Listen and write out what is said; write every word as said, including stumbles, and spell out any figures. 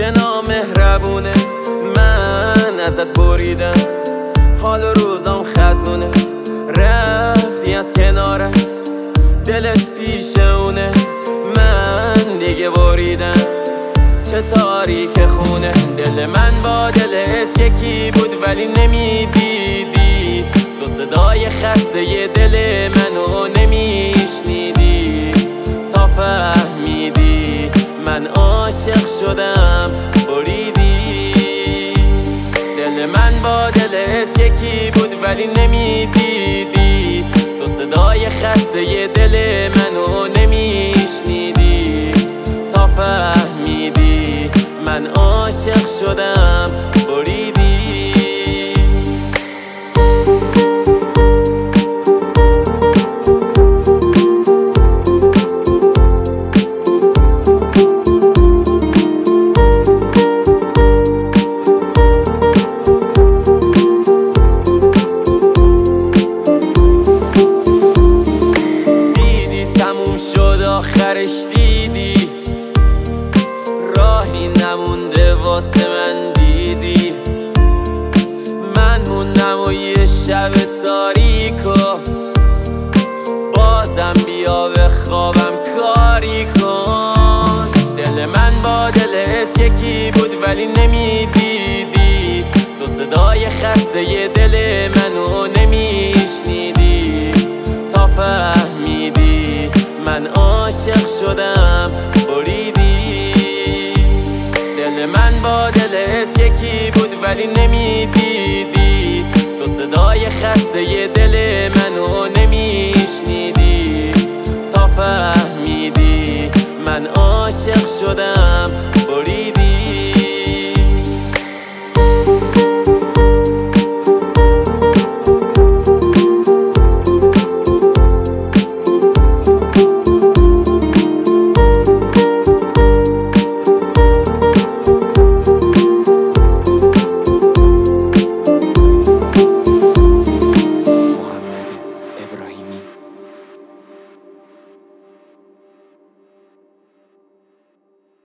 که نامهربونه، من ازت بریدم حال و روزام خزونه. رفتی از کنارم دلت پیش اونه، من دیگه بریدم چه تاریک خونه. دل من با دلت یکی بود ولی نمیدیدی، تو صدای خسته دل منو نمیشنیدی. تا فهمیدی من عاشق شدم بریدی. دل من با دلت یکی بود ولی نمیدیدی، تو صدای خسته دل منو نمیشنیدی. تا فهمیدی من عاشق شدم بریدی. آخرش دیدی راهی نمونده واسه من، دیدی من موندم و یه شب تاریکو بازم بیا به خوابم کاری کن. دل من با دلت یکی بود ولی نمیدیدی، تو صدای خسته دل منو نمیشنیدی. تا فهمیدی من عاشق شدم بریدی. دل من با دلت یکی بود ولی نمیدیدی، تو صدای خسته دل منو نمیشنیدی.